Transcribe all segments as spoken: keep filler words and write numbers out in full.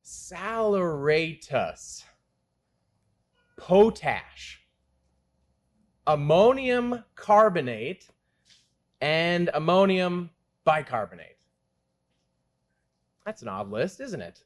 saleratus, potash, ammonium carbonate, and ammonium bicarbonate. That's an odd list, isn't it?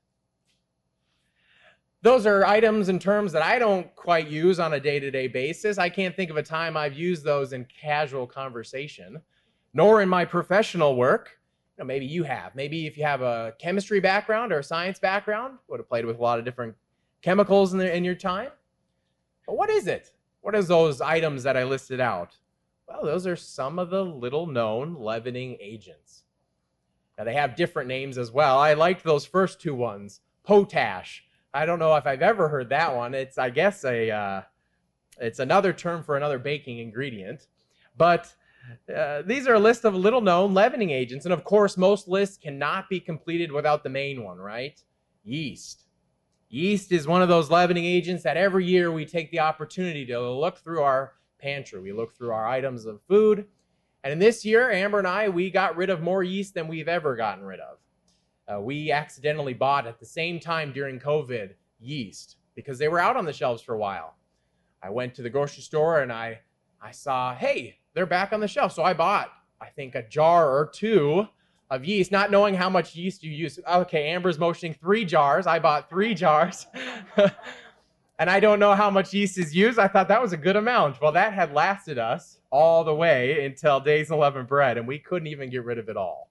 Those are items and terms that I don't quite use on a day-to-day basis. I can't think of a time I've used those in casual conversation, nor in my professional work. You know, maybe you have. Maybe if you have a chemistry background or a science background, would have played with a lot of different chemicals in, the, in your time. But what is it? What is those items that I listed out? Well, those are some of the little-known leavening agents. Now, they have different names as well. I liked those first two ones. Potash. I don't know if I've ever heard that one. It's, I guess, a uh, it's another term for another baking ingredient. But uh, these are a list of little-known leavening agents. And, of course, most lists cannot be completed without the main one, right? Yeast. Yeast is one of those leavening agents that every year we take the opportunity to look through our pantry. We look through our items of food. And in this year, Amber and I, we got rid of more yeast than we've ever gotten rid of. Uh, we accidentally bought at the same time during COVID yeast because they were out on the shelves for a while. I went to the grocery store and I, I saw, hey, they're back on the shelf. So I bought, I think, a jar or two of yeast, not knowing how much yeast you use. Okay, Amber's motioning three jars. I bought three jars. And I don't know how much yeast is used. I thought that was a good amount. Well, that had lasted us all the way until Days Unleavened Bread, and we couldn't even get rid of it all.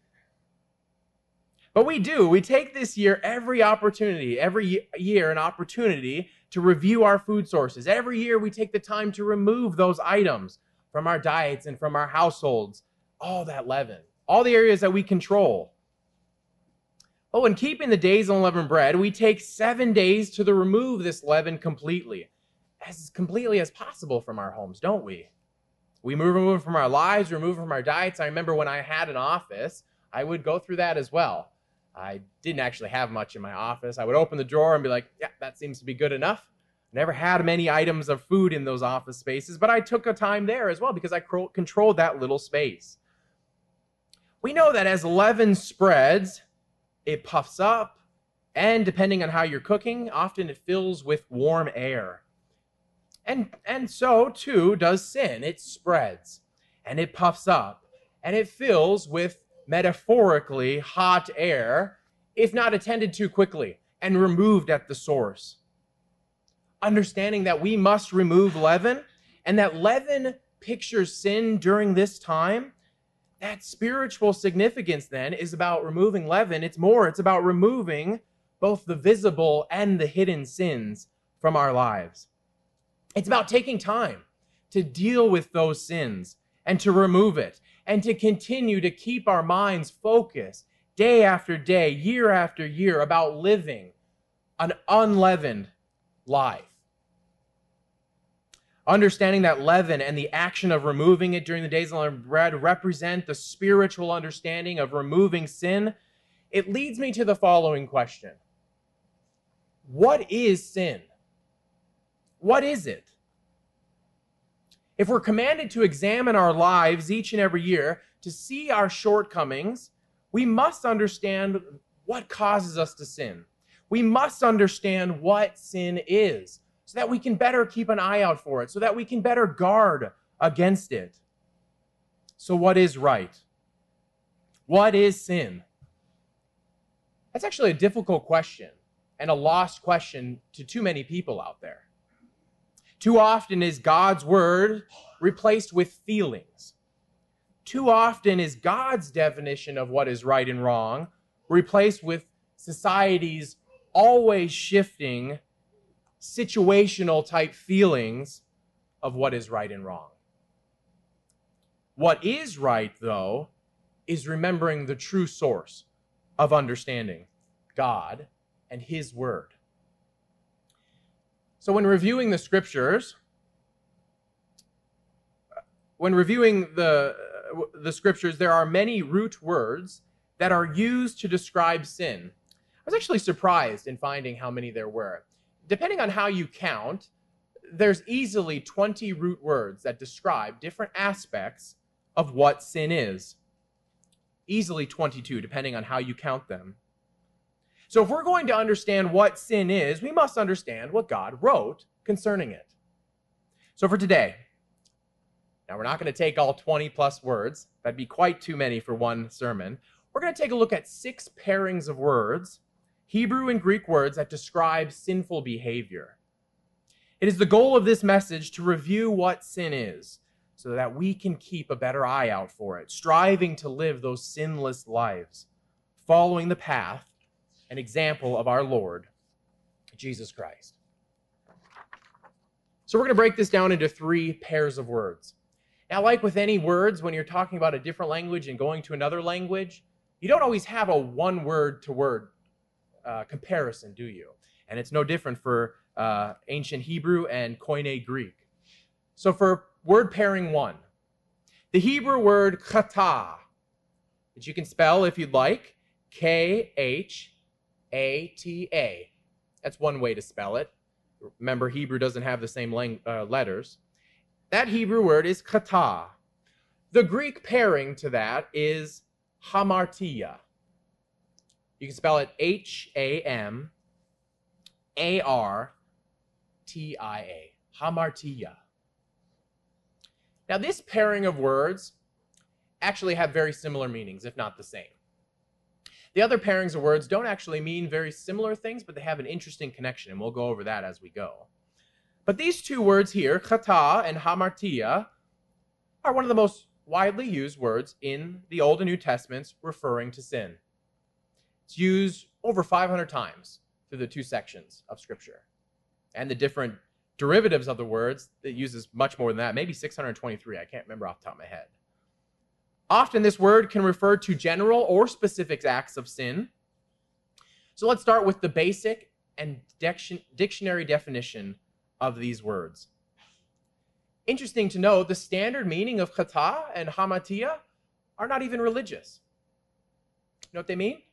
But we do. We take this year every opportunity, every year an opportunity to review our food sources. Every year we take the time to remove those items from our diets and from our households, all that leaven, all the areas that we control. Oh, in keeping the Days Unleavened Bread, we take seven days to the remove this leaven completely, as completely as possible from our homes, don't we? We remove it from our lives, remove it from our diets. I remember when I had an office, I would go through that as well. I didn't actually have much in my office. I would open the drawer and be like, yeah, that seems to be good enough. Never had many items of food in those office spaces, but I took a time there as well because I controlled that little space. We know that as leaven spreads, it puffs up, and depending on how you're cooking, often it fills with warm air. And, and so, too, does sin. It spreads, and it puffs up, and it fills with, metaphorically, hot air, if not attended to quickly and removed at the source. Understanding that we must remove leaven, and that leaven pictures sin during this time, that spiritual significance then is about removing leaven. It's more, it's about removing both the visible and the hidden sins from our lives. It's about taking time to deal with those sins and to remove it and to continue to keep our minds focused day after day, year after year about living an unleavened life. Understanding that leaven and the action of removing it during the Days of Unleavened Bread represent the spiritual understanding of removing sin, it leads me to the following question. What is sin? What is it? If we're commanded to examine our lives each and every year to see our shortcomings, we must understand what causes us to sin. We must understand what sin is, so that we can better keep an eye out for it, so that we can better guard against it. So what is right? What is sin? That's actually a difficult question and a lost question to too many people out there. Too often is God's word replaced with feelings. Too often is God's definition of what is right and wrong replaced with society's always shifting situational type feelings of what is right and wrong. What is right, though, is remembering the true source of understanding, God and His Word. So when reviewing the scriptures, when reviewing the, the scriptures, there are many root words that are used to describe sin. I was actually surprised in finding how many there were. Depending on how you count, there's easily twenty root words that describe different aspects of what sin is. Easily twenty-two, depending on how you count them. So if we're going to understand what sin is, we must understand what God wrote concerning it. So for today, now we're not going to take all twenty plus words. That'd be quite too many for one sermon. We're going to take a look at six pairings of words, Hebrew and Greek words that describe sinful behavior. It is the goal of this message to review what sin is so that we can keep a better eye out for it, striving to live those sinless lives, following the path and example of our Lord, Jesus Christ. So we're going to break this down into three pairs of words. Now, like with any words, when you're talking about a different language and going to another language, you don't always have a one word to word uh, comparison, do you? And it's no different for uh, ancient Hebrew and Koine Greek. So for word pairing one, the Hebrew word chata, which you can spell if you'd like, K H A T A. That's one way to spell it. Remember, Hebrew doesn't have the same lang- uh, letters. That Hebrew word is chata. The Greek pairing to that is hamartia. You can spell it H A M A R T I A. Hamartia. Now, this pairing of words actually have very similar meanings, if not the same. The other pairings of words don't actually mean very similar things, but they have an interesting connection, and we'll go over that as we go. But these two words here, chata and hamartia, are one of the most widely used words in the Old and New Testaments referring to sin. It's used over five hundred times through the two sections of Scripture. And the different derivatives of the words, it uses much more than that, maybe six hundred twenty-three, I can't remember off the top of my head. Often this word can refer to general or specific acts of sin. So let's start with the basic and dictionary definition of these words. Interesting to note, the standard meaning of chata and hamatia are not even religious. You know what they mean?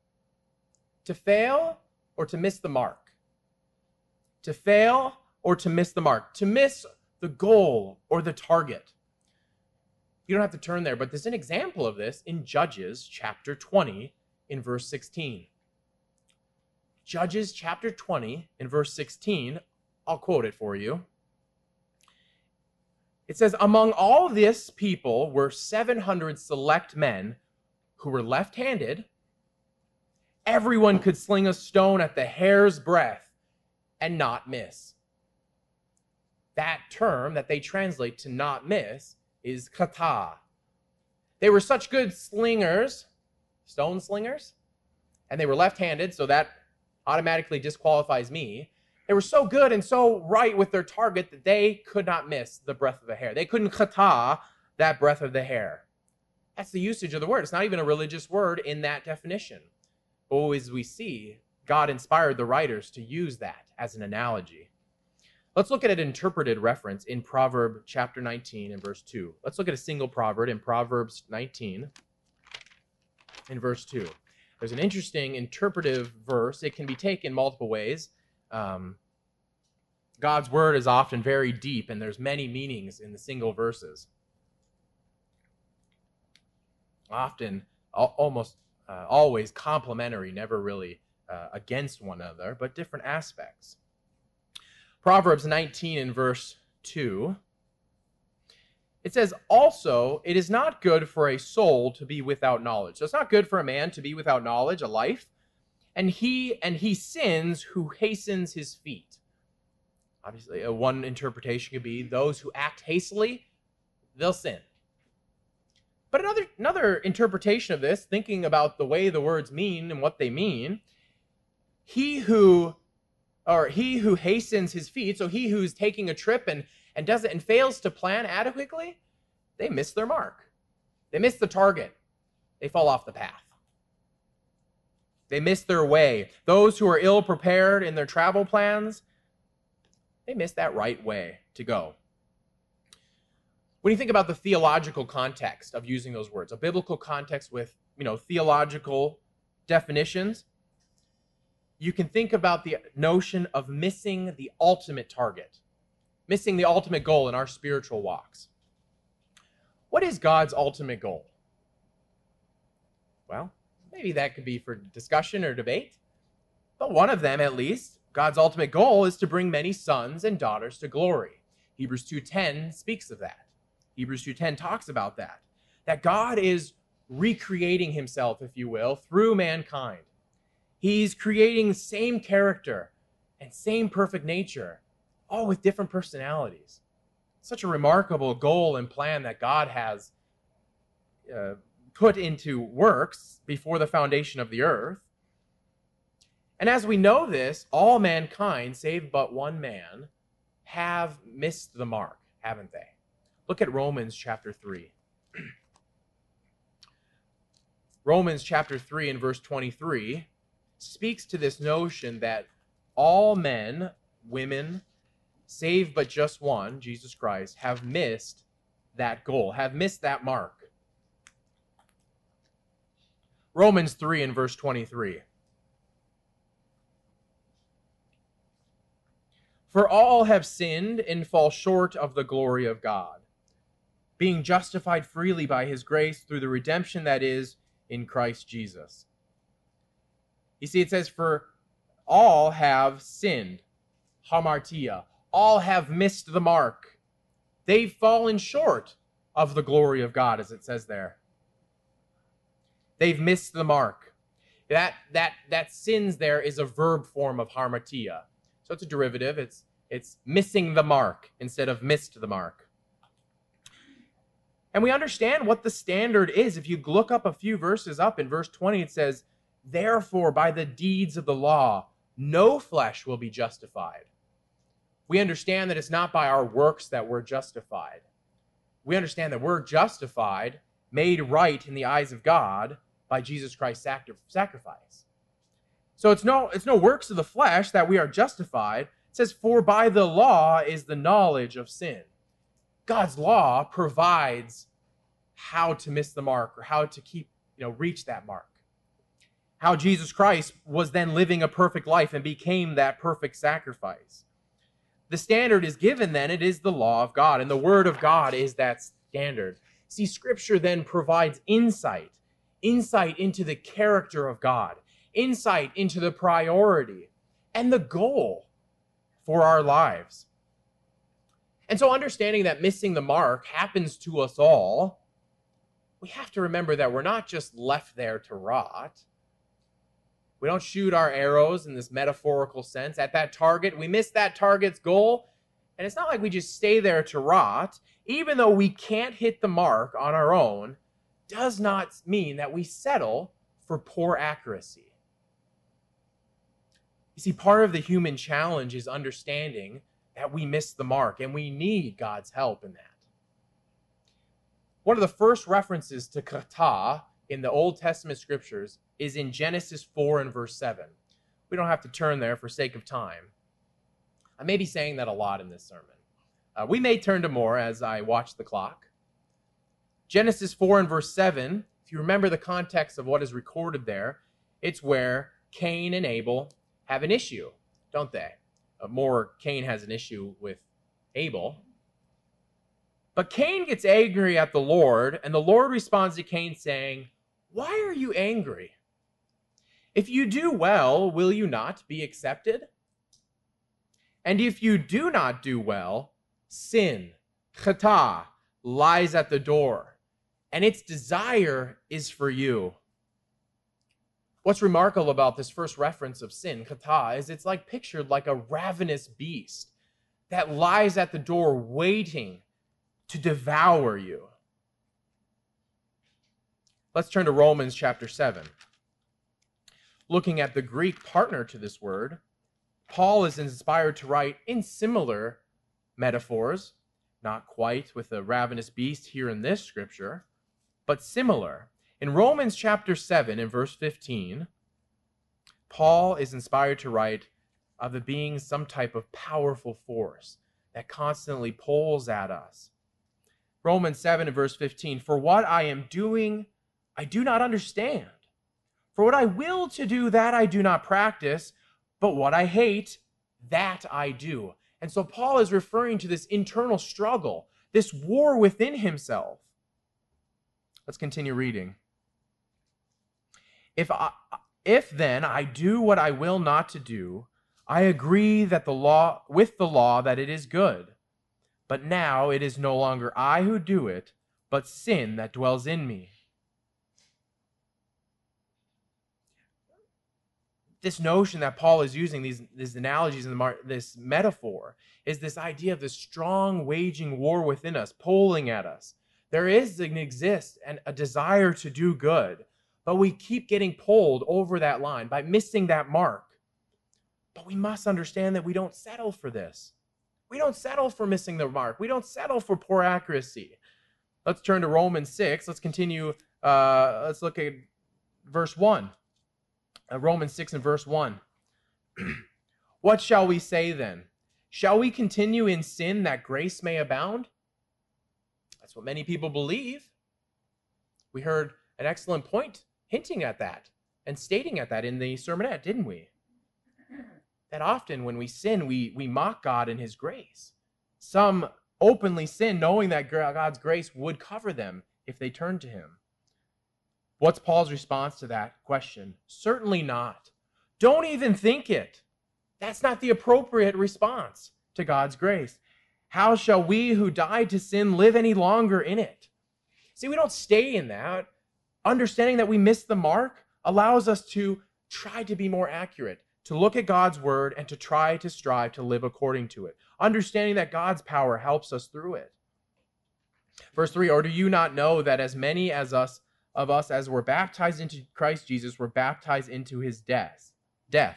To fail or to miss the mark. To fail or to miss the mark. To miss the goal or the target. You don't have to turn there, but there's an example of this in Judges chapter twenty in verse sixteen. Judges chapter twenty in verse sixteen, I'll quote it for you. It says, "Among all this people were seven hundred select men who were left-handed. Everyone could sling a stone at the hair's breadth and not miss." That term that they translate to not miss is kata. They were such good slingers, stone slingers, and they were left-handed, so that automatically disqualifies me. They were so good and so right with their target that they could not miss the breadth of the hair. They couldn't kata that breadth of the hair. That's the usage of the word. It's not even a religious word in that definition. But as we see, God inspired the writers to use that as an analogy. Let's look at an interpreted reference in Proverbs chapter nineteen and verse two. Let's look at a single proverb in Proverbs nineteen in verse two. There's an interesting interpretive verse. It can be taken multiple ways. Um, God's word is often very deep, and there's many meanings in the single verses. Often, al- almost uh, always complementary, never really uh, against one another, but different aspects. Proverbs nineteen in verse two, it says, "Also, it is not good for a soul to be without knowledge." So it's not good for a man to be without knowledge, a life. And he and he sins who hastens his feet. Obviously, uh, one interpretation could be those who act hastily, they'll sin. But another, another interpretation of this, thinking about the way the words mean and what they mean, he who or he who hastens his feet, so he who's taking a trip and, and does it and fails to plan adequately, they miss their mark. They miss the target. They fall off the path. They miss their way. Those who are ill prepared in their travel plans, they miss that right way to go. When you think about the theological context of using those words, a biblical context with, you know, theological definitions, you can think about the notion of missing the ultimate target, missing the ultimate goal in our spiritual walks. What is God's ultimate goal? Well, maybe that could be for discussion or debate. But one of them, at least, God's ultimate goal is to bring many sons and daughters to glory. Hebrews two ten speaks of that. Hebrews two ten talks about that. That God is recreating himself, if you will, through mankind. He's creating the same character and same perfect nature, all with different personalities. Such a remarkable goal and plan that God has uh, put into works before the foundation of the earth. And as we know this, all mankind, save but one man, have missed the mark, haven't they? Look at Romans chapter three. Romans chapter three and verse twenty-three speaks to this notion that all men, women, save but just one, Jesus Christ, have missed that goal, have missed that mark. Romans three and verse twenty-three. For all have sinned and fall short of the glory of God, being justified freely by his grace through the redemption that is in Christ Jesus. You see, it says, for all have sinned, hamartia, all have missed the mark. They've fallen short of the glory of God, as it says there. They've missed the mark. That, that, that sins there is a verb form of hamartia. So it's a derivative. It's, it's missing the mark instead of missed the mark. And we understand what the standard is. If you look up a few verses up in verse twenty, it says, therefore, by the deeds of the law, no flesh will be justified. We understand that it's not by our works that we're justified. We understand that we're justified, made right in the eyes of God by Jesus Christ's sacrifice. So it's no, it's no works of the flesh that we are justified. It says, for by the law is the knowledge of sin. God's law provides how to miss the mark or how to keep, you know, reach that mark. How Jesus Christ was then living a perfect life and became that perfect sacrifice. The standard is given then, it is the law of God, and the word of God is that standard. See, Scripture then provides insight, insight into the character of God, insight into the priority and the goal for our lives. And so understanding that missing the mark happens to us all, we have to remember that we're not just left there to rot. We don't shoot our arrows in this metaphorical sense at that target. We miss that target's goal, and it's not like we just stay there to rot. Even though we can't hit the mark on our own, does not mean that we settle for poor accuracy. You see, part of the human challenge is understanding that we miss the mark, and we need God's help in that. One of the first references to kata in the Old Testament scriptures is in Genesis four and verse seven. We don't have to turn there for sake of time. I may be saying that a lot in this sermon. Uh, we may turn to more as I watch the clock. Genesis four and verse seven, if you remember the context of what is recorded there, it's where Cain and Abel have an issue, don't they? Uh, more, Cain has an issue with Abel. But Cain gets angry at the Lord, and the Lord responds to Cain saying, why are you angry? If you do well, will you not be accepted? And if you do not do well, sin, chata, lies at the door, and its desire is for you. What's remarkable about this first reference of sin, chata, is it's like pictured like a ravenous beast that lies at the door waiting to devour you. Let's turn to Romans chapter seven. Looking at the Greek partner to this word, Paul is inspired to write in similar metaphors, not quite with a ravenous beast here in this scripture, but similar. In Romans chapter seven, in verse fifteen, Paul is inspired to write of it being some type of powerful force that constantly pulls at us. Romans seven and verse fifteen, for what I am doing, I do not understand. For what I will to do, that I do not practice, but what I hate, that I do. And so Paul is referring to this internal struggle, this war within himself. Let's continue reading. If I, If then I do what I will not to do, I agree that the law with the law that it is good. But now it is no longer I who do it, but sin that dwells in me. This notion that Paul is using, these, these analogies and this metaphor, is this idea of this strong waging war within us, pulling at us. There is and exists and a desire to do good, but we keep getting pulled over that line by missing that mark. But we must understand that we don't settle for this. We don't settle for missing the mark. We don't settle for poor accuracy. Let's turn to Romans six. Let's continue. Uh, let's look at verse one. Uh, Romans six and verse one. What shall we say then? Shall we continue in sin that grace may abound? That's what many people believe. We heard an excellent point hinting at that and stating at that in the sermonette, didn't we? That often when we sin, we, we mock God and his grace. Some openly sin knowing that God's grace would cover them if they turned to him. What's Paul's response to that question? Certainly not. Don't even think it. That's not the appropriate response to God's grace. How shall we who died to sin live any longer in it? See, we don't stay in that. Understanding that we missed the mark allows us to try to be more accurate, to look at God's word and to try to strive to live according to it. Understanding that God's power helps us through it. Verse three, or do you not know that as many as us of us as were baptized into Christ Jesus were baptized into his death? Death.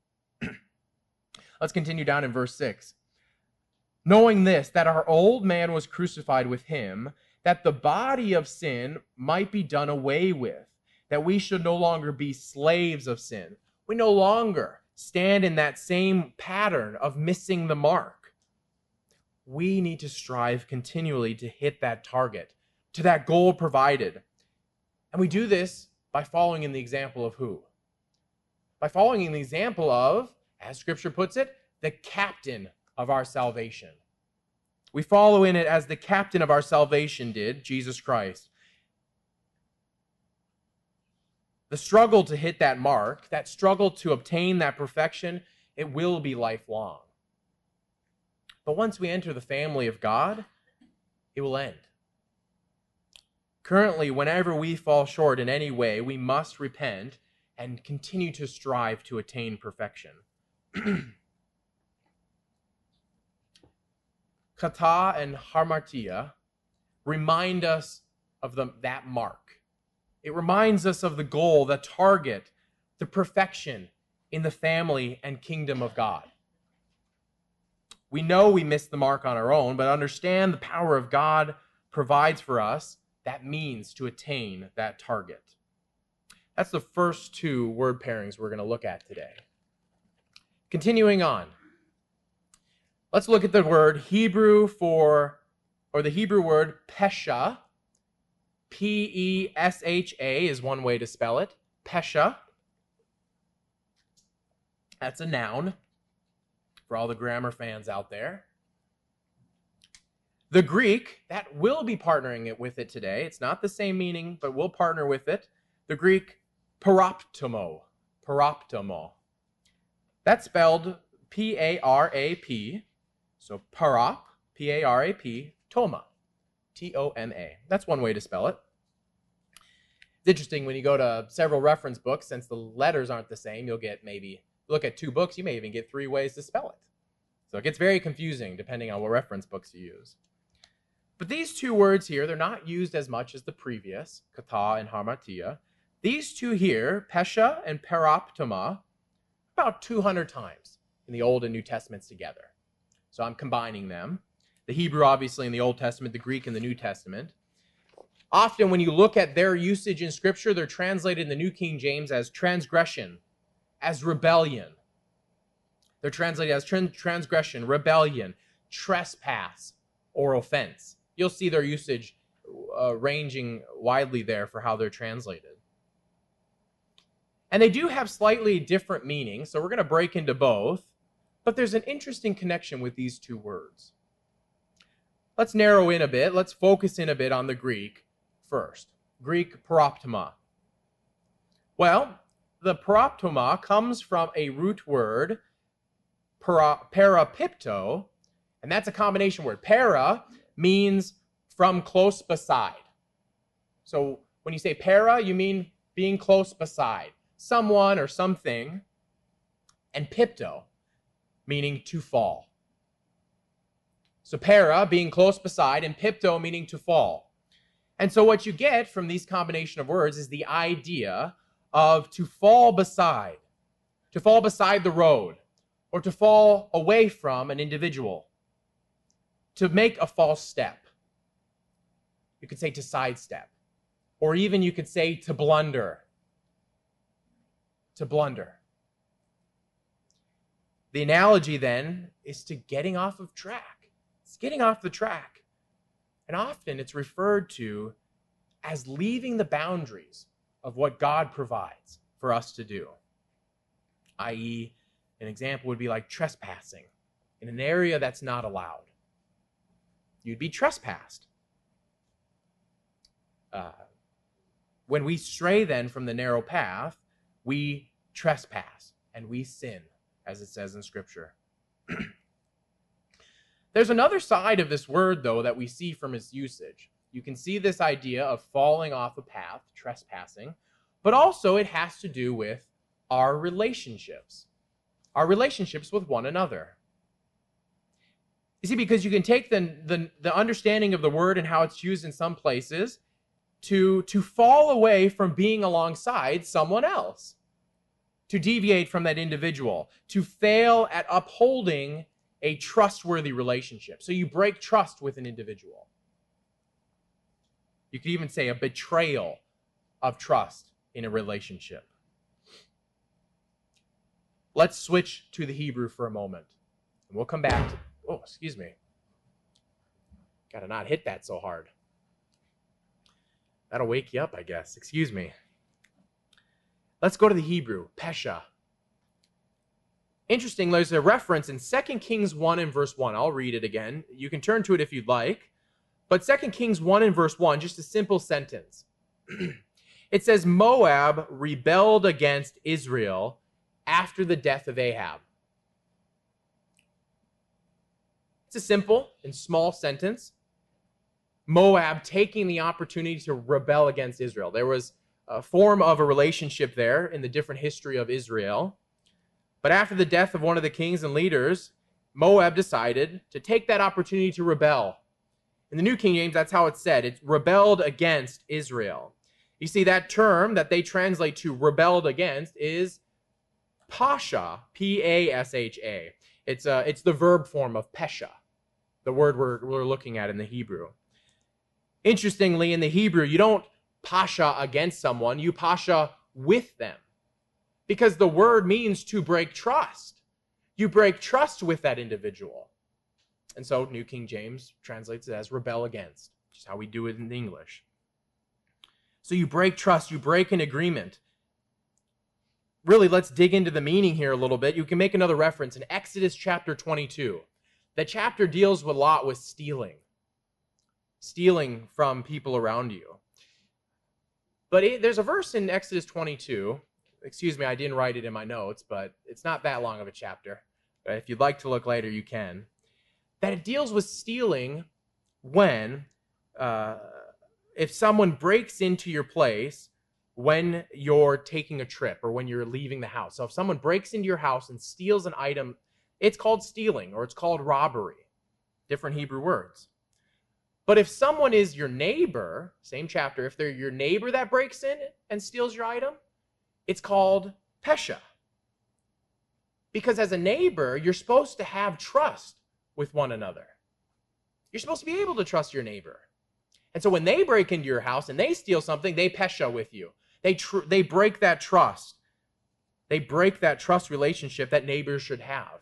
Let's continue down in verse six. Knowing this, that our old man was crucified with him, that the body of sin might be done away with, that we should no longer be slaves of sin. We no longer stand in that same pattern of missing the mark. We need to strive continually to hit that target, to that goal provided. And we do this by following in the example of who? By following in the example of, as Scripture puts it, the captain of our salvation. We follow in it as the captain of our salvation did, Jesus Christ. The struggle to hit that mark, that struggle to obtain that perfection, it will be lifelong. But once we enter the family of God, it will end. Currently, whenever we fall short in any way, we must repent and continue to strive to attain perfection. Kata and harmartia remind us of the, that mark. It reminds us of the goal, the target, the perfection in the family and kingdom of God. We know we missed the mark on our own, but understand the power of God provides for us that means to attain that target. That's the first two word pairings we're going to look at today. Continuing on. Let's look at the word Hebrew for, or the Hebrew word pesha. P E S H A is one way to spell it. Pesha. That's a noun for all the grammar fans out there. The Greek, that will be partnering it with it today. It's not the same meaning, but we'll partner with it. The Greek paroptomo. Paroptomo. That's spelled P A R A P. So parop, P A R A P, toma, T O M A. That's one way to spell it. It's interesting when you go to several reference books, since the letters aren't the same, you'll get maybe, look at two books, you may even get three ways to spell it. So it gets very confusing depending on what reference books you use. But these two words here, they're not used as much as the previous, kata and harmartia. These two here, pesha and paroptoma, about two hundred times in the Old and New Testaments together. So I'm combining them. The Hebrew, obviously, in the Old Testament, the Greek in the New Testament. Often when you look at their usage in Scripture, they're translated in the New King James as transgression, as rebellion. They're translated as trans- transgression, rebellion, trespass, or offense. You'll see their usage uh, ranging widely there for how they're translated. And they do have slightly different meanings, so we're going to break into both. But there's an interesting connection with these two words. Let's narrow in a bit. Let's focus in a bit on the Greek first. Greek paroptoma. Well, the paraptoma comes from a root word, para, parapipto, and that's a combination word. Para means from close beside. So when you say para, you mean being close beside someone or something. And pipto, meaning to fall. So para, being close beside, and pipto, meaning to fall. And so what you get from these combination of words is the idea of to fall beside, to fall beside the road, or to fall away from an individual, to make a false step. You could say to sidestep, or even you could say to blunder, to blunder. The analogy then is to getting off of track. It's getting off the track. And often it's referred to as leaving the boundaries of what God provides for us to do. that is, an example would be like trespassing in an area that's not allowed. You'd be trespassed. Uh, when we stray then from the narrow path, we trespass and we sin, as it says in Scripture. There's another side of this word, though, that we see from its usage. You can see this idea of falling off a path, trespassing, but also it has to do with our relationships, our relationships with one another. You see, because you can take the, the, the understanding of the word and how it's used in some places to, to fall away from being alongside someone else, to deviate from that individual, to fail at upholding a trustworthy relationship. So you break trust with an individual. You could even say a betrayal of trust in a relationship. Let's switch to the Hebrew for a moment. And we'll come back to, oh, excuse me. Gotta not hit that so hard. That'll wake you up, I guess. Excuse me. Let's go to the Hebrew, pesha. Interesting, there's a reference in Second Kings one and verse one. I'll read it again. You can turn to it if you'd like. But Second Kings one and verse one, just a simple sentence. It says, Moab rebelled against Israel after the death of Ahab. It's a simple and small sentence. Moab taking the opportunity to rebel against Israel. There was a form of a relationship there in the different history of Israel. But after the death of one of the kings and leaders, Moab decided to take that opportunity to rebel. In the New King James, that's how it's said. It rebelled against Israel. You see, that term that they translate to rebelled against is pasha, P A S H A. It's, uh, it's the verb form of pesha, the word we're, we're looking at in the Hebrew. Interestingly, in the Hebrew, you don't pasha against someone, you pasha with them. Because the word means to break trust. You break trust with that individual. And so New King James translates it as rebel against, which is how we do it in English. So you break trust, you break an agreement. Really, let's dig into the meaning here a little bit. You can make another reference in Exodus chapter twenty-two. The chapter deals a lot with stealing. Stealing from people around you. But it, there's a verse in Exodus twenty-two. Excuse me, I didn't write it in my notes, but it's not that long of a chapter. If you'd like to look later, you can. That it deals with stealing when, uh, if someone breaks into your place when you're taking a trip or when you're leaving the house. So if someone breaks into your house and steals an item, it's called stealing or it's called robbery. Different Hebrew words. But if someone is your neighbor, same chapter, if they're your neighbor that breaks in and steals your item, it's called pesha. Because as a neighbor, you're supposed to have trust with one another. You're supposed to be able to trust your neighbor. And so when they break into your house and they steal something, they pesha with you. They, tr- they break that trust. They break that trust relationship that neighbors should have.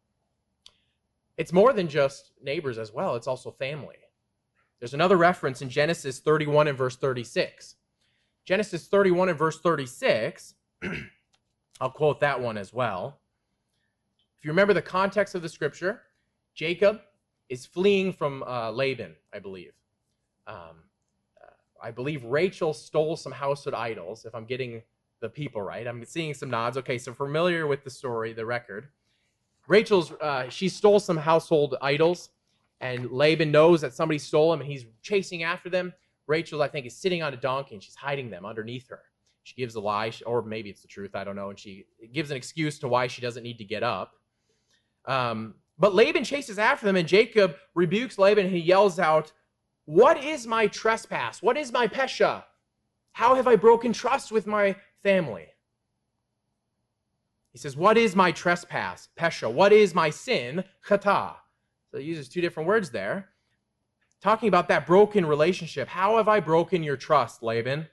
It's more than just neighbors as well. It's also family. There's another reference in Genesis thirty-one and verse thirty-six. Genesis thirty-one and verse thirty-six, I'll quote that one as well. If you remember the context of the scripture, Jacob is fleeing from uh, Laban, I believe. Um, uh, I believe Rachel stole some household idols, if I'm getting the people, right? I'm seeing some nods. Okay, so familiar with the story, the record. Rachel's, uh, she stole some household idols, and Laban knows that somebody stole them, and he's chasing after them. Rachel, I think, is sitting on a donkey, and she's hiding them underneath her. She gives a lie, or maybe it's the truth, I don't know, and she gives an excuse to why she doesn't need to get up. Um, but Laban chases after them, and Jacob rebukes Laban, and he yells out, "What is my trespass? What is my pesha? How have I broken trust with my family?" He says, what is my trespass? Pesha. What is my sin? Chata. So he uses two different words there. Talking about that broken relationship. How have I broken your trust, Laban?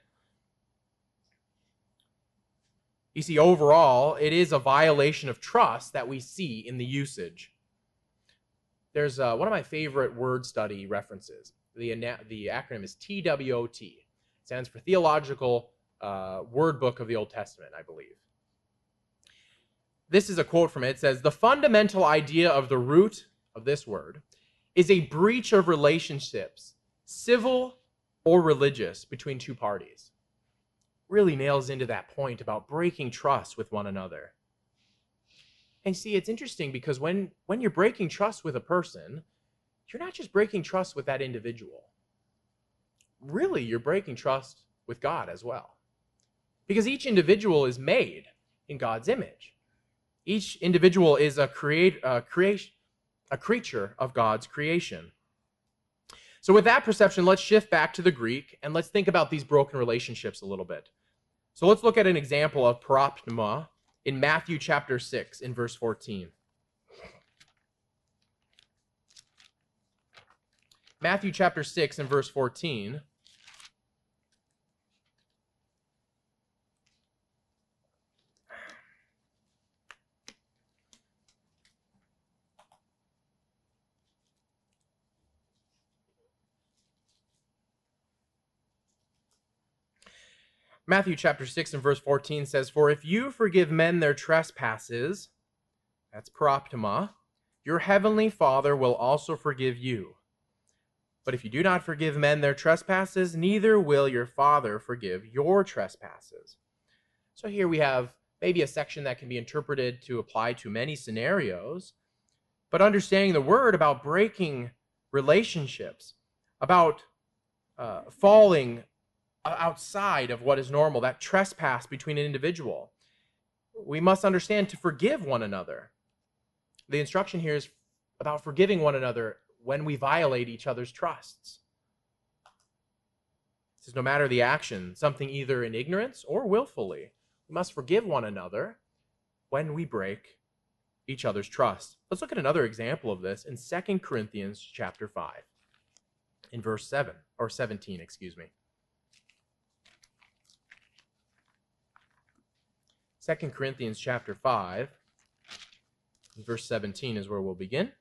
You see, overall, it is a violation of trust that we see in the usage. There's uh, one of my favorite word study references. The, the acronym is T W O T. It stands for Theological uh, Word Book of the Old Testament, I believe. This is a quote from it. It says, the fundamental idea of the root of this word is a breach of relationships, civil or religious, between two parties. Really nails into that point about breaking trust with one another. And see, it's interesting because when, when you're breaking trust with a person, you're not just breaking trust with that individual. Really, you're breaking trust with God as well. Because each individual is made in God's image. Each individual is a, create, a, creation, a creature of God's creation. So with that perception, let's shift back to the Greek and let's think about these broken relationships a little bit. So let's look at an example of paroptema in Matthew chapter six in verse fourteen. Matthew chapter six and verse fourteen. Matthew chapter six and verse fourteen says, for if you forgive men their trespasses, that's paroptema, your heavenly Father will also forgive you. But if you do not forgive men their trespasses, neither will your Father forgive your trespasses. So here we have maybe a section that can be interpreted to apply to many scenarios, but understanding the word about breaking relationships, about uh, falling outside of what is normal, that trespass between an individual. We must understand to forgive one another. The instruction here is about forgiving one another when we violate each other's trusts. It says no matter the action, something either in ignorance or willfully, we must forgive one another when we break each other's trust. Let's look at another example of this in Second Corinthians chapter five, in verse seven, or seventeen, excuse me. Second Corinthians chapter five, verse seventeen is where we'll begin.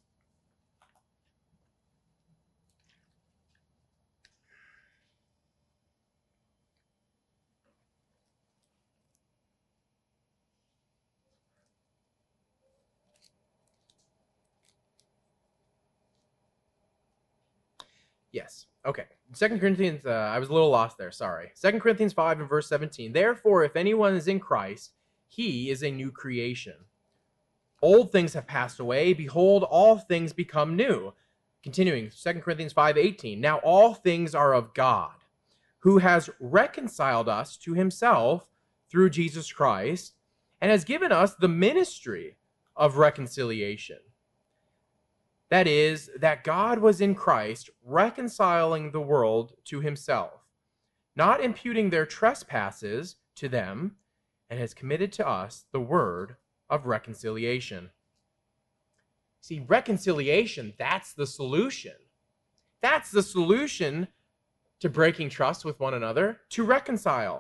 Yes. Okay. Second Corinthians, uh, I was a little lost there, sorry. Second Corinthians five and verse seventeen. Therefore, if anyone is in Christ, he is a new creation. Old things have passed away. Behold, all things become new. Continuing, Second Corinthians five eighteen. Now all things are of God, who has reconciled us to himself through Jesus Christ, and has given us the ministry of reconciliation. That is, that God was in Christ reconciling the world to himself, not imputing their trespasses to them, and has committed to us the word of reconciliation. See, reconciliation, that's the solution. That's the solution to breaking trust with one another, to reconcile.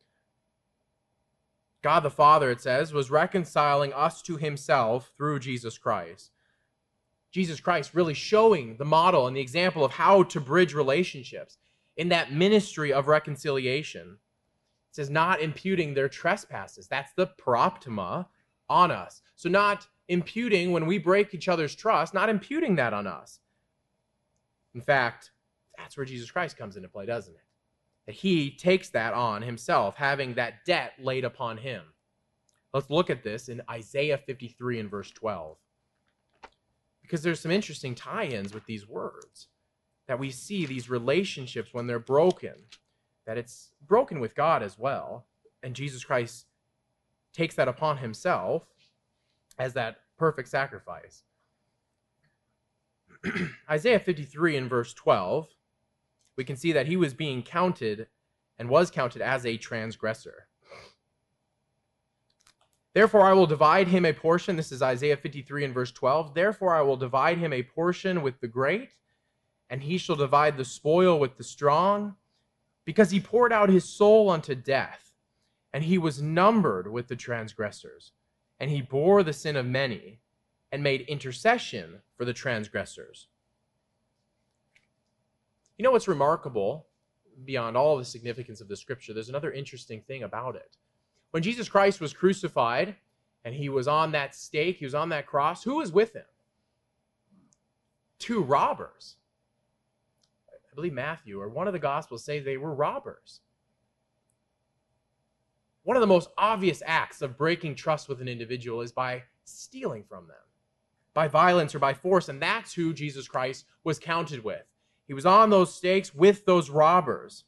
God the Father, it says, was reconciling us to himself through Jesus Christ. Jesus Christ really showing the model and the example of how to bridge relationships in that ministry of reconciliation. It says not imputing their trespasses. That's the paroptema on us. So not imputing when we break each other's trust, not imputing that on us. In fact, that's where Jesus Christ comes into play, doesn't it? that he takes that on himself, having that debt laid upon him. Let's look at this in Isaiah fifty-three and verse twelve. Because there's some interesting tie-ins with these words, that we see these relationships when they're broken, that it's broken with God as well, and Jesus Christ takes that upon himself as that perfect sacrifice. Isaiah fifty-three and verse twelve, we can see that he was being counted and was counted as a transgressor. Therefore I will divide him a portion. This is Isaiah fifty-three and verse twelve. Therefore I will divide him a portion with the great, and he shall divide the spoil with the strong, because he poured out his soul unto death, and he was numbered with the transgressors, and he bore the sin of many, and made intercession for the transgressors. You know what's remarkable, beyond all the significance of the scripture, there's another interesting thing about it. When Jesus Christ was crucified, and he was on that stake, he was on that cross, who was with him? Two robbers. I believe Matthew or one of the Gospels say they were robbers. One of the most obvious acts of breaking trust with an individual is by stealing from them, by violence or by force, and that's who Jesus Christ was counted with. He was on those stakes with those robbers.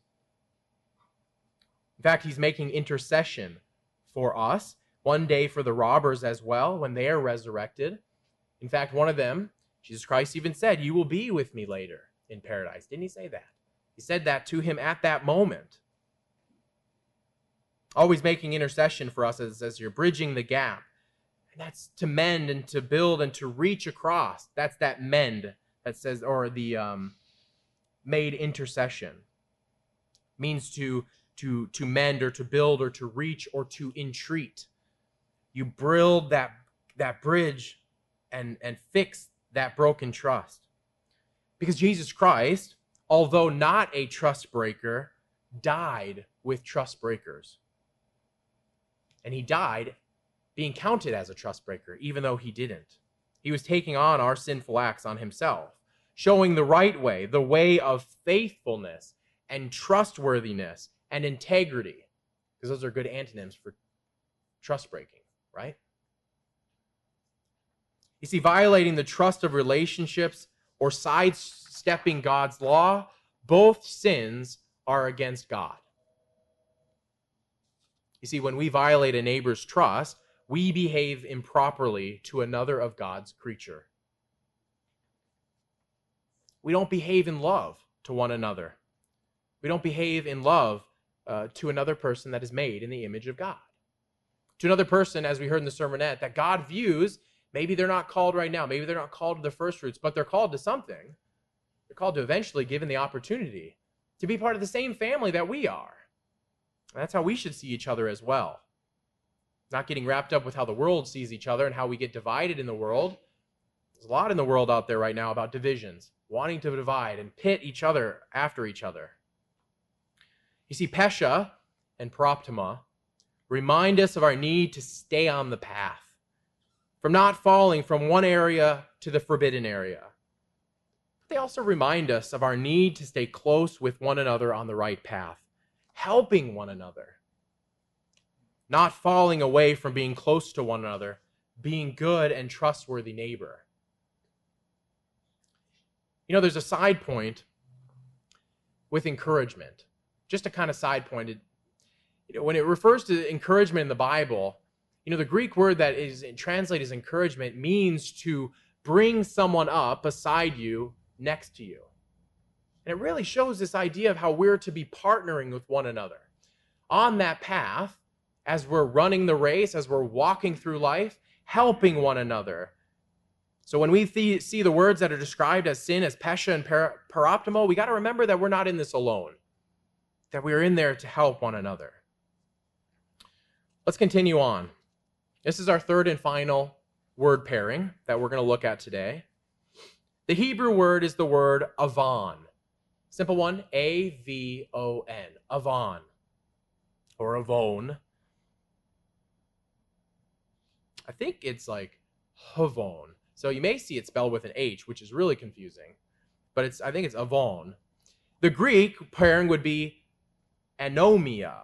In fact, he's making intercession for us, one day for the robbers as well, when they are resurrected. In fact, one of them, Jesus Christ even said, "You will be with me later in paradise." Didn't he say that? He said that to him at that moment. Always making intercession for us as, as you're bridging the gap. And that's to mend and to build and to reach across. That's that mend that says, or the um, made intercession. Means to, to, to mend or to build or to reach or to entreat. You build that, that bridge and, and fix that broken trust. Because Jesus Christ, although not a trust breaker, died with trust breakers. And he died being counted as a trust breaker, even though he didn't. He was taking on our sinful acts on himself, showing the right way, the way of faithfulness and trustworthiness and integrity, because those are good antonyms for trust breaking, right? You see, violating the trust of relationships or sidestepping God's law, both sins are against God. You see, when we violate a neighbor's trust, we behave improperly to another of God's creature. We don't behave in love to one another. We don't behave in love uh, to another person that is made in the image of God. To another person, as we heard in the sermonette, that God views, maybe they're not called right now, maybe they're not called to the first fruits, but they're called to something. They're called to eventually, given the opportunity, to be part of the same family that we are. And that's how we should see each other as well. Not getting wrapped up with how the world sees each other and how we get divided in the world. There's a lot in the world out there right now about divisions, wanting to divide and pit each other after each other. You see, Pesha and Paroptoma remind us of our need to stay on the path, from not falling from one area to the forbidden area. But they also remind us of our need to stay close with one another on the right path, helping one another, not falling away from being close to one another, being good and trustworthy neighbor. You know, there's a side point with encouragement. Just a kind of side point. It, you know, when it refers to encouragement in the Bible, you know, the Greek word that is translated as encouragement means to bring someone up beside you, next to you. And it really shows this idea of how we're to be partnering with one another on that path as we're running the race, as we're walking through life, helping one another. So when we th- see the words that are described as sin, as pesha and par- paroptomo, we got to remember that we're not in this alone, that we're in there to help one another. Let's continue on. This is our third and final word pairing that we're going to look at today. The Hebrew word is the word avon. Simple one, A V O N, avon, or avon. I think it's like havon. So you may see it spelled with an H, which is really confusing, but it's I think it's avon. The Greek pairing would be anomia.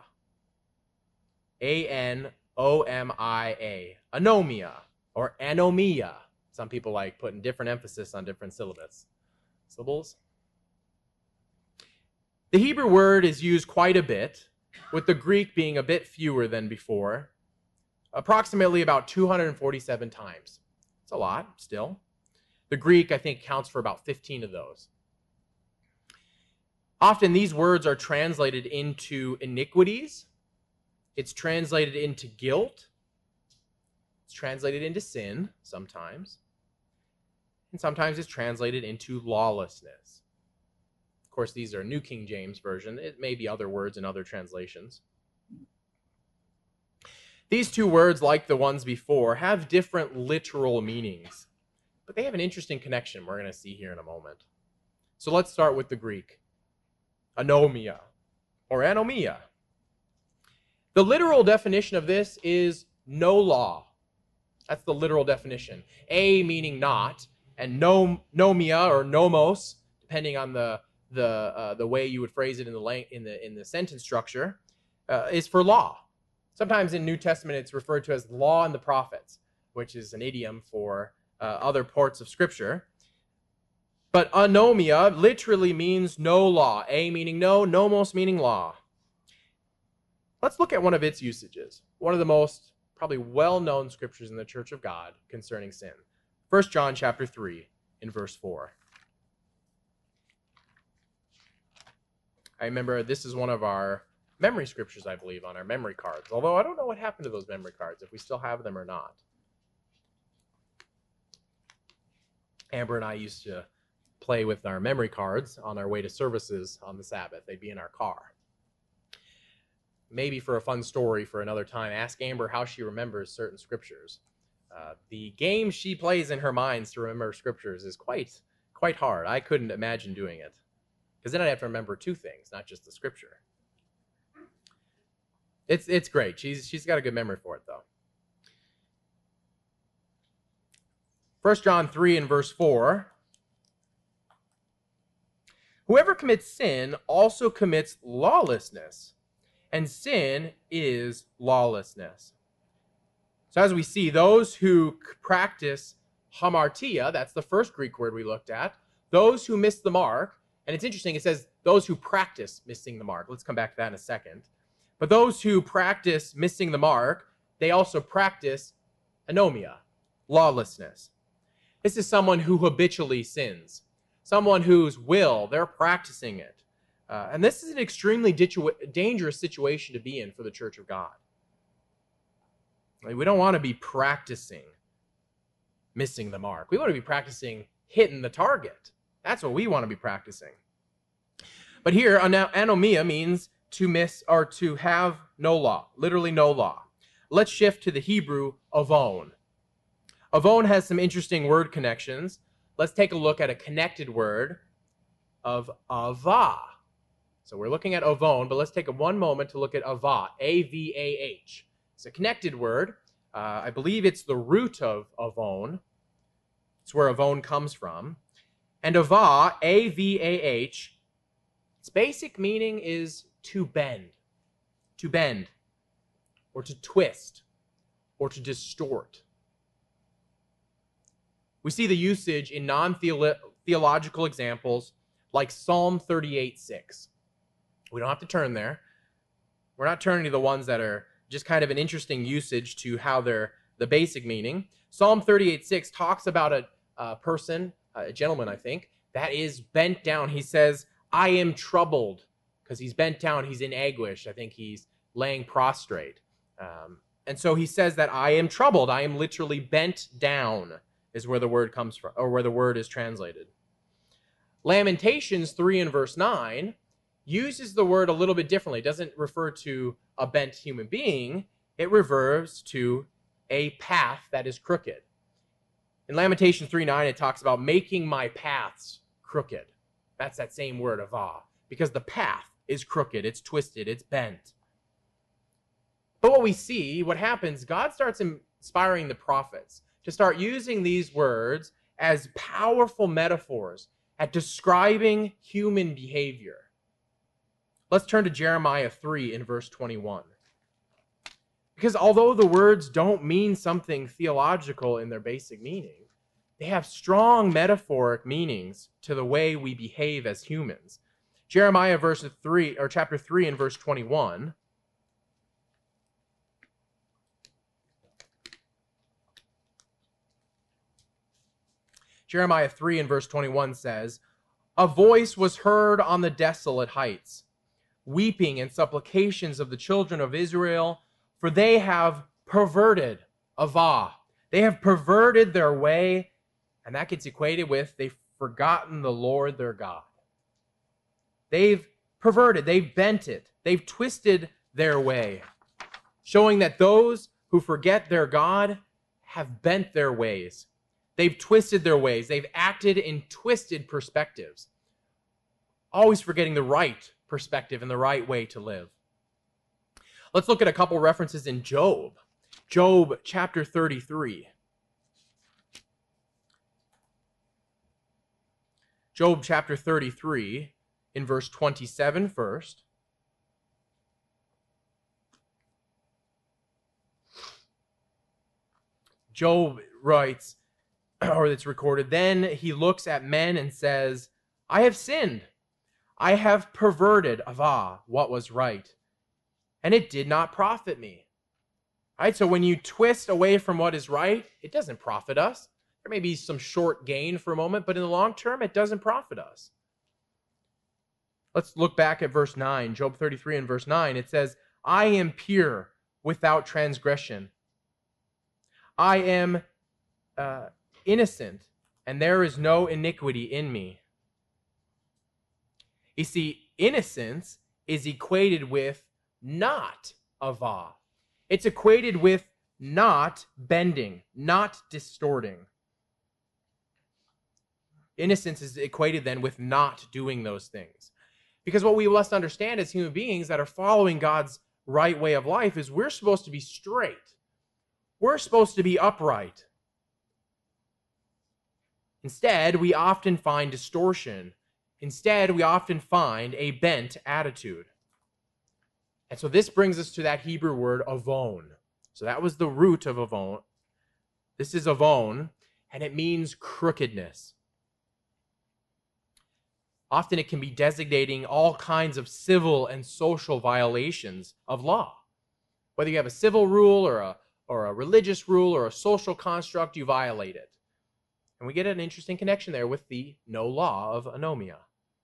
A N O M I A. Anomia or anomia. Some people like putting different emphasis on different syllables. Syllables. The Hebrew word is used quite a bit, with the Greek being a bit fewer than before, approximately about two hundred forty-seven times. It's a lot, still. The Greek, I think, counts for about fifteen of those. Often these words are translated into iniquities. It's translated into guilt. It's translated into sin sometimes. And sometimes it's translated into lawlessness. Of course, these are New King James Version. It may be other words in other translations. These two words, like the ones before, have different literal meanings, but they have an interesting connection we're going to see here in a moment. So let's start with the Greek. Anomia or anomia. The literal definition of this is no law. That's the literal definition. A meaning not, and nom, nomia or nomos, depending on the the uh, the way you would phrase it in the lang- in the in the sentence structure, uh, is for law. Sometimes in New Testament it's referred to as law and the prophets, which is an idiom for uh, other parts of Scripture. But anomia literally means no law. A meaning no, nomos meaning law. Let's look at one of its usages. One of the most probably well-known scriptures in the Church of God concerning sin. First John chapter three in verse four. I remember this is one of our memory scriptures, I believe, on our memory cards. Although I don't know what happened to those memory cards, if we still have them or not. Amber and I used to play with our memory cards on our way to services on the Sabbath. They'd be in our car. Maybe for a fun story for another time, ask Amber how she remembers certain scriptures. Uh, the game she plays in her minds to remember scriptures is quite, quite hard. I couldn't imagine doing it, because then I'd have to remember two things, not just the scripture. It's it's great. She's she's got a good memory for it, though. First John three and verse four. Whoever commits sin also commits lawlessness, and sin is lawlessness. So as we see, those who practice hamartia, that's the first Greek word we looked at, those who miss the mark, and it's interesting, it says those who practice missing the mark. Let's come back to that in a second. But those who practice missing the mark, they also practice anomia, lawlessness. This is someone who habitually sins, someone whose will, they're practicing it. Uh, and this is an extremely dangerous situation to be in for the Church of God. Like, we don't want to be practicing missing the mark. We want to be practicing hitting the target. That's what we want to be practicing. But here, anomia means to miss or to have no law, literally no law. Let's shift to the Hebrew avon. Avon has some interesting word connections. Let's take a look at a connected word of avah. So we're looking at avon, but let's take a one moment to look at avah, A V A H. It's a connected word. Uh, I believe it's the root of avon. It's where avon comes from. And avah, A V A H, its basic meaning is to bend, to bend, or to twist, or to distort. We see the usage in non-theological examples like Psalm thirty-eight six. We don't have to turn there. We're not turning to the ones that are just kind of an interesting usage to how they're the basic meaning. Psalm thirty-eight six talks about a, a person, a gentleman, I think, that is bent down. He says, I am troubled, because he's bent down. He's in anguish. I think he's laying prostrate. Um, and so he says that I am troubled. I am literally bent down is where the word comes from, or where the word is translated. Lamentations three and verse nine uses the word a little bit differently. It doesn't refer to a bent human being. It refers to a path that is crooked. In Lamentations three nine, it talks about making my paths crooked. That's that same word, avah, because the path is crooked, it's twisted, it's bent. But what we see, what happens, God starts inspiring the prophets to start using these words as powerful metaphors at describing human behavior. Let's turn to Jeremiah three in verse twenty-one. Because although the words don't mean something theological in their basic meaning, they have strong metaphoric meanings to the way we behave as humans. Jeremiah verse three, or chapter three and verse twenty-one. Jeremiah three and verse twenty-one says, "A voice was heard on the desolate heights, weeping and supplications of the children of Israel, for they have perverted," avah. They have perverted their way, and that gets equated with they've forgotten the Lord their God. They've perverted, they've bent it, they've twisted their way, showing that those who forget their God have bent their ways. They've twisted their ways. They've acted in twisted perspectives, always forgetting the right perspective and the right way to live. Let's look at a couple references in Job. Job chapter thirty-three. Job chapter thirty-three in verse twenty-seven first. Job writes, or it's recorded, "Then he looks at men and says, I have sinned. I have perverted, avah, what was right, and it did not profit me." All right, so when you twist away from what is right, it doesn't profit us. There may be some short gain for a moment, but in the long term, it doesn't profit us. Let's look back at verse nine, Job thirty-three and verse nine. It says, "I am pure without transgression. I am uh, innocent, and there is no iniquity in me." You see, innocence is equated with not avah. It's equated with not bending, not distorting. Innocence is equated then with not doing those things. Because what we must understand as human beings that are following God's right way of life is we're supposed to be straight. We're supposed to be upright. Instead, we often find distortion. Instead, we often find a bent attitude. And so this brings us to that Hebrew word avon. So that was the root of avon. This is avon, and it means crookedness. Often it can be designating all kinds of civil and social violations of law. Whether you have a civil rule or a, or a religious rule or a social construct, you violate it. And we get an interesting connection there with the no law of anomia.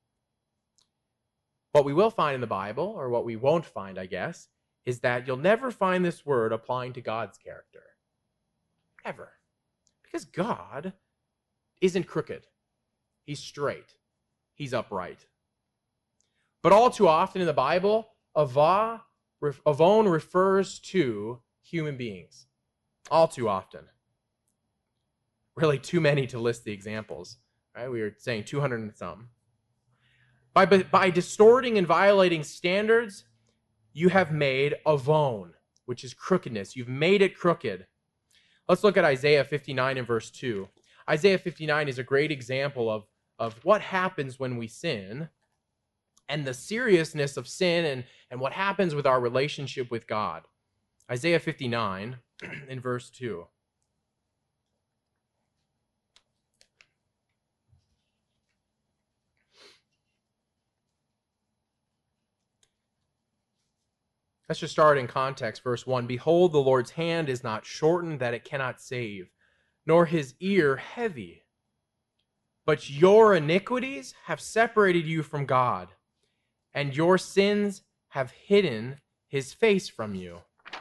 What we will find in the Bible, or what we won't find, I guess, is that you'll never find this word applying to God's character. Ever. Because God isn't crooked. He's straight. He's upright. But all too often in the Bible, avah, avon refers to human beings. All too often. Really too many to list the examples. Right? We were saying two hundred and some. By, by distorting and violating standards, you have made avon, which is crookedness. You've made it crooked. Let's look at Isaiah fifty-nine and verse two. Isaiah fifty-nine is a great example of, of what happens when we sin and the seriousness of sin and, and what happens with our relationship with God. Isaiah fifty-nine in verse two. Let's just start in context. Verse one, "Behold, the Lord's hand is not shortened that it cannot save, nor his ear heavy. But your iniquities have separated you from God, and your sins have hidden his face from you."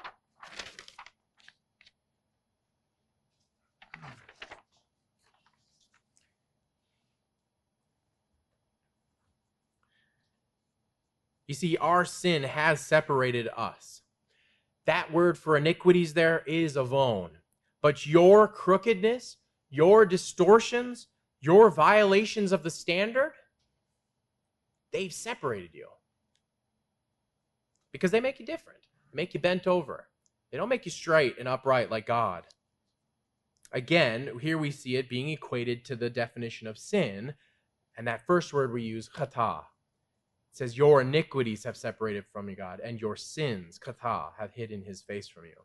You see, our sin has separated us. That word for iniquities there is avon. But your crookedness, your distortions, your violations of the standard, they've separated you. Because they make you different. They make you bent over. They don't make you straight and upright like God. Again, here we see it being equated to the definition of sin, and that first word we use, chata. It says, your iniquities have separated from you, God, and your sins, kata, have hidden his face from you.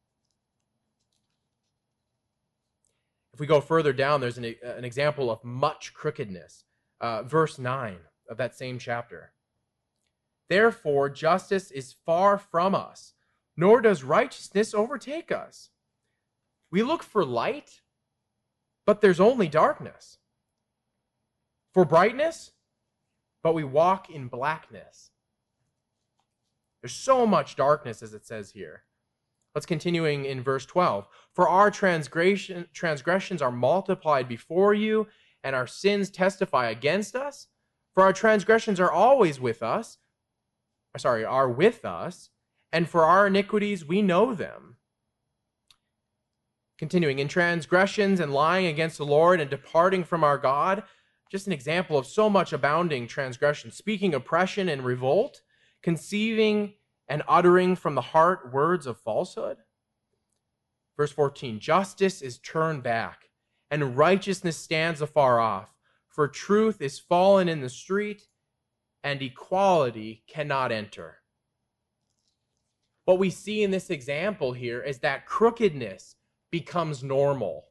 If we go further down, there's an, an example of much crookedness. Uh, verse nine of that same chapter. Therefore, justice is far from us, nor does righteousness overtake us. We look for light, but there's only darkness. For brightness, but we walk in blackness. There's so much darkness, as it says here. Let's continuing in verse twelve. For our transgression, transgressions are multiplied before you, and our sins testify against us. For our transgressions are always with us, sorry, are with us, and for our iniquities we know them. Continuing, in transgressions and lying against the Lord and departing from our God, just an example of so much abounding transgression, speaking oppression and revolt, conceiving and uttering from the heart words of falsehood. Verse fourteen, justice is turned back, and righteousness stands afar off, for truth is fallen in the street, and equality cannot enter. What we see in this example here is that crookedness becomes normal.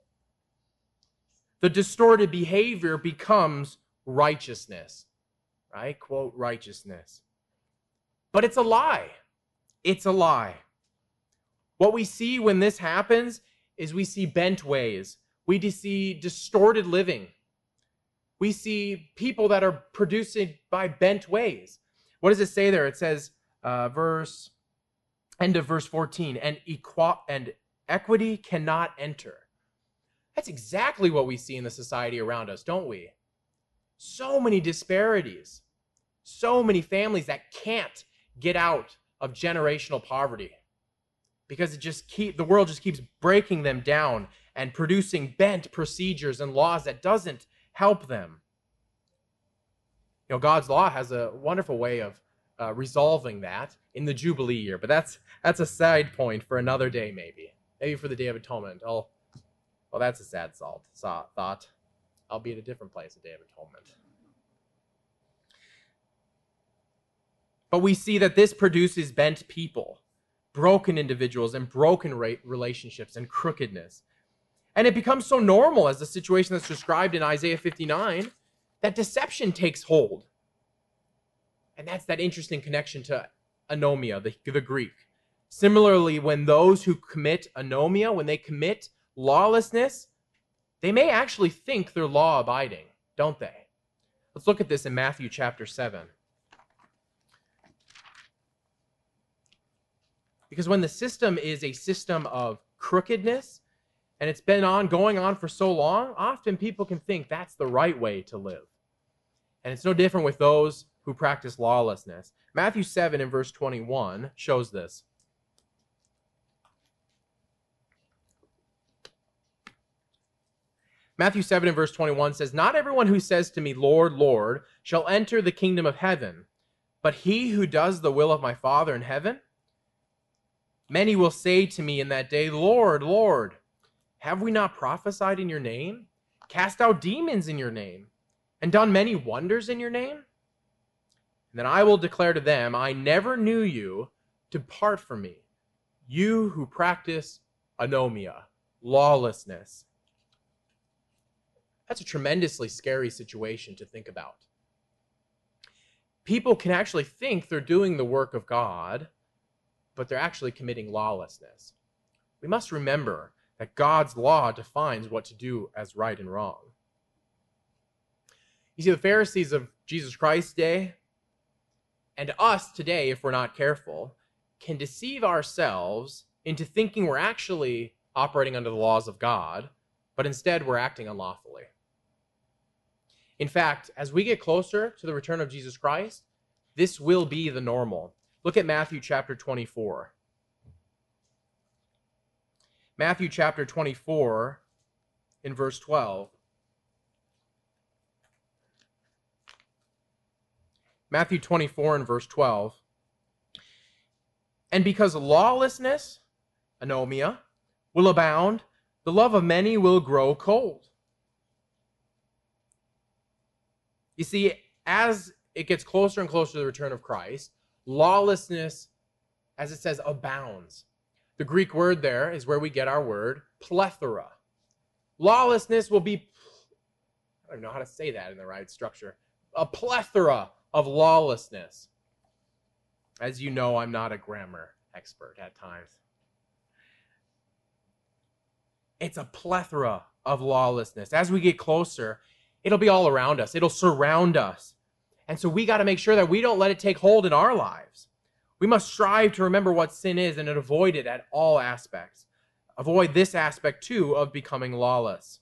The distorted behavior becomes righteousness, right? Quote, righteousness. But it's a lie. It's a lie. What we see when this happens is we see bent ways. We see distorted living. We see people that are producing by bent ways. What does it say there? It says, uh, verse, end of verse fourteen, and, equa- and equity cannot enter. That's exactly what we see in the society around us, don't we? So many disparities. So many families that can't get out of generational poverty because it just keep the world just keeps breaking them down and producing bent procedures and laws that doesn't help them. You know, God's law has a wonderful way of uh, resolving that in the Jubilee year, but that's that's a side point for another day, maybe. Maybe for the Day of Atonement. I'll, well, that's a sad salt, thought. I'll be at a different place at Day of Atonement. But we see that this produces bent people, broken individuals, and broken relationships and crookedness. And it becomes so normal as the situation that's described in Isaiah fifty-nine that deception takes hold. And that's that interesting connection to anomia, the, the Greek. Similarly, when those who commit anomia, when they commit lawlessness, they may actually think they're law-abiding, don't they? Let's look at this in Matthew chapter seven. Because when the system is a system of crookedness, and it's been on going on for so long, often people can think that's the right way to live. And it's no different with those who practice lawlessness. Matthew seven in verse twenty-one shows this. Matthew seven in verse twenty-one says, not everyone who says to me, Lord, Lord, shall enter the kingdom of heaven, but he who does the will of my Father in heaven. Many will say to me in that day, Lord, Lord, have we not prophesied in your name, cast out demons in your name, and done many wonders in your name? And then I will declare to them, I never knew you. Depart from me, you who practice anomia, lawlessness. That's a tremendously scary situation to think about. People can actually think they're doing the work of God, but they're actually committing lawlessness. We must remember that God's law defines what to do as right and wrong. You see, the Pharisees of Jesus Christ's day, and us today, if we're not careful, can deceive ourselves into thinking we're actually operating under the laws of God, but instead we're acting unlawfully. In fact, as we get closer to the return of Jesus Christ, this will be the normal. Look at Matthew chapter twenty-four. Matthew chapter twenty-four in verse twelve. Matthew twenty-four and verse twelve. And because lawlessness, anomia, will abound, the love of many will grow cold. You see, as it gets closer and closer to the return of Christ, lawlessness, as it says, abounds. The Greek word there is where we get our word plethora. Lawlessness will be, I don't even know how to say that in the right structure, a plethora of lawlessness. As you know, I'm not a grammar expert at times. It's a plethora of lawlessness. As we get closer, it'll be all around us. It'll surround us. And so we got to make sure that we don't let it take hold in our lives. We must strive to remember what sin is and avoid it at all aspects. Avoid this aspect, too, of becoming lawless.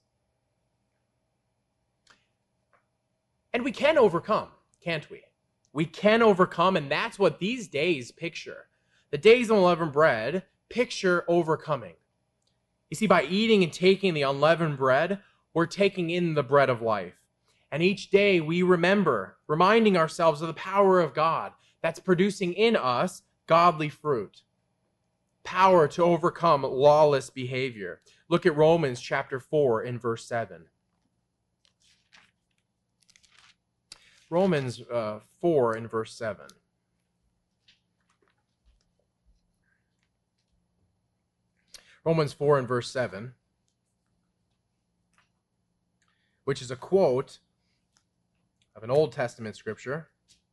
And we can overcome, can't we? We can overcome, and that's what these days picture. The days of unleavened bread picture overcoming. You see, by eating and taking the unleavened bread, we're taking in the bread of life. And each day we remember, reminding ourselves of the power of God that's producing in us godly fruit. Power to overcome lawless behavior. Look at Romans chapter four in verse seven. Romans uh, four in verse seven. Romans four in verse seven, which is a quote of an Old Testament scripture.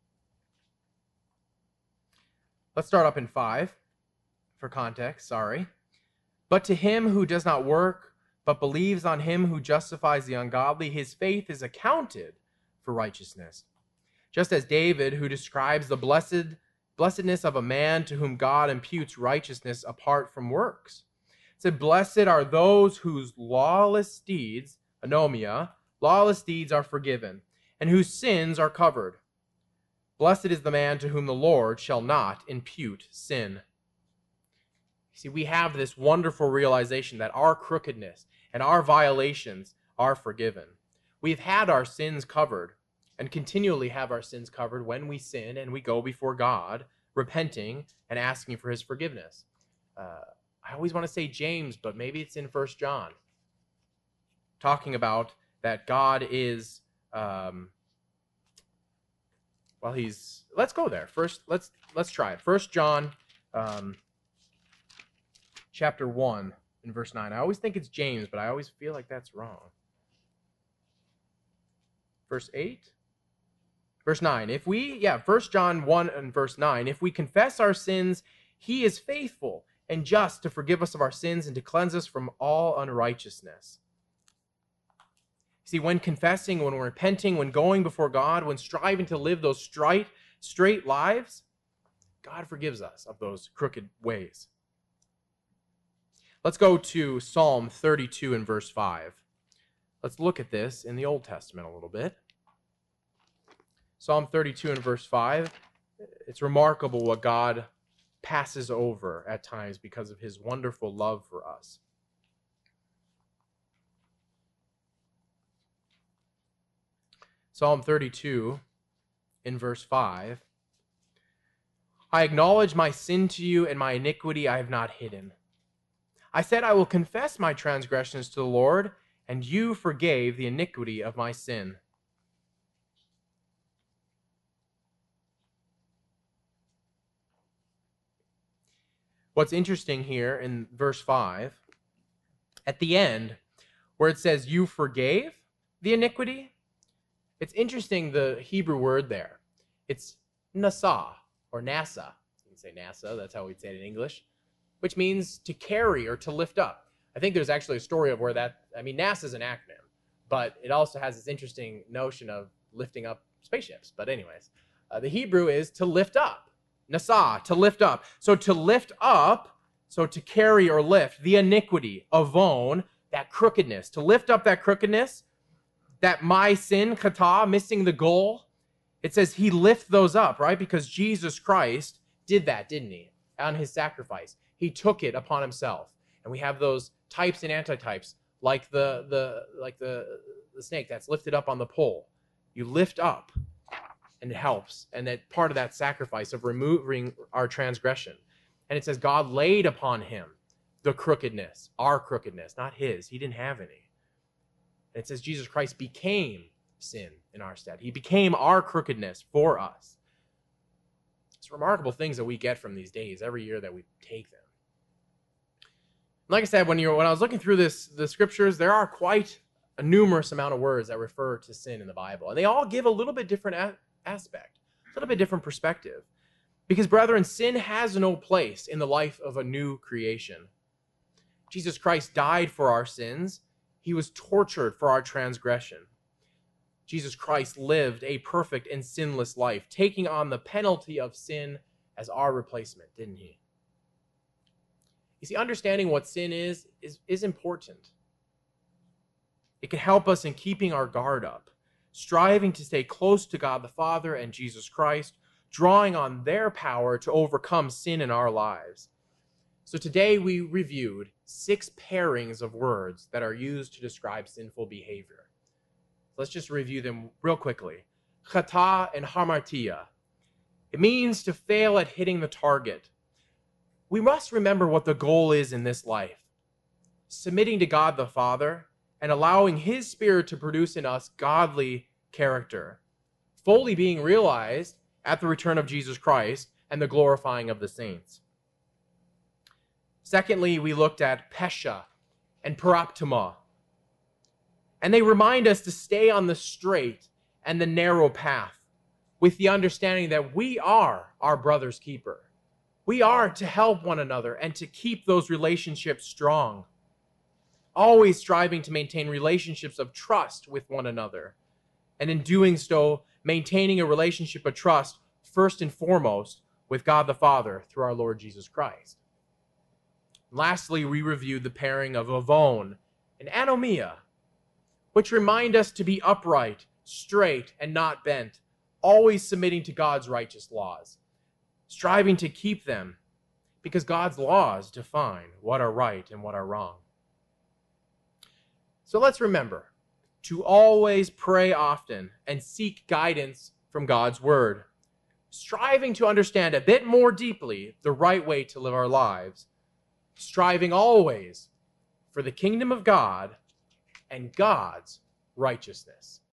Let's start up in five for context, sorry. But to him who does not work, but believes on him who justifies the ungodly, his faith is accounted for righteousness. Just as David, who describes the blessed blessedness of a man to whom God imputes righteousness apart from works, said, blessed are those whose lawless deeds, anomia, lawless deeds are forgiven, and whose sins are covered. Blessed is the man to whom the Lord shall not impute sin. See, we have this wonderful realization that our crookedness and our violations are forgiven. We've had our sins covered and continually have our sins covered when we sin and we go before God, repenting and asking for his forgiveness. Uh, I always want to say James, but maybe it's in First John, talking about that God is, um, well, he's, let's go there. First, let's let's try it. First John um, chapter one in verse nine. I always think it's James, but I always feel like that's wrong. Verse eight? Verse nine. If we, yeah, First John one and verse nine, if we confess our sins, he is faithful and just to forgive us of our sins and to cleanse us from all unrighteousness. See, when confessing, when repenting, when going before God, when striving to live those straight, straight lives, God forgives us of those crooked ways. Let's go to Psalm thirty-two and verse five. Let's look at this in the Old Testament a little bit. Psalm thirty-two and verse five. It's remarkable what God passes over at times because of his wonderful love for us. Psalm thirty-two in verse five. I acknowledge my sin to you, and my iniquity I have not hidden. I said, I will confess my transgressions to the Lord, and you forgave the iniquity of my sin. What's interesting here in verse five, at the end, where it says, you forgave the iniquity, it's interesting, the Hebrew word there. It's nasa, or nasa. You can say NASA, that's how we'd say it in English, which means to carry or to lift up. I think there's actually a story of where that, I mean, NASA is an acronym, but it also has this interesting notion of lifting up spaceships. But anyways, uh, the Hebrew is to lift up. Nasa, to lift up. So to lift up, so to carry or lift, the iniquity, avon, that crookedness. To lift up that crookedness, that my sin, kata, missing the goal, it says he lift those up, right? Because Jesus Christ did that, didn't he? On his sacrifice. He took it upon himself. And we have those types and antitypes, like the the like the, the snake that's lifted up on the pole. You lift up, and it helps. And that part of that sacrifice of removing our transgression. And it says God laid upon him the crookedness, our crookedness, not his. He didn't have any. And it says Jesus Christ became sin in our stead. He became our crookedness for us. It's remarkable things that we get from these days every year that we take them. Like I said, when you when I was looking through this the scriptures, there are quite a numerous amount of words that refer to sin in the Bible, and they all give a little bit different a- aspect, a little bit different perspective. Because, brethren, sin has no place in the life of a new creation. Jesus Christ died for our sins. He was tortured for our transgression. Jesus Christ lived a perfect and sinless life, taking on the penalty of sin as our replacement, didn't he? You see, understanding what sin is, is, is important. It can help us in keeping our guard up, striving to stay close to God the Father and Jesus Christ, drawing on their power to overcome sin in our lives. So today we reviewed six pairings of words that are used to describe sinful behavior. Let's just review them real quickly. Chata and hamartia. It means to fail at hitting the target. We must remember what the goal is in this life. Submitting to God the Father and allowing His Spirit to produce in us godly character, fully being realized at the return of Jesus Christ and the glorifying of the saints. Secondly, we looked at pesha and paraptoma. And they remind us to stay on the straight and the narrow path with the understanding that we are our brother's keeper. We are to help one another and to keep those relationships strong, always striving to maintain relationships of trust with one another. And in doing so, maintaining a relationship of trust first and foremost with God the Father through our Lord Jesus Christ. Lastly, we reviewed the pairing of avon and anomia, which remind us to be upright, straight, and not bent, always submitting to God's righteous laws, striving to keep them, because God's laws define what are right and what are wrong. So let's remember to always pray often and seek guidance from God's word, striving to understand a bit more deeply the right way to live our lives, striving always for the kingdom of God and God's righteousness.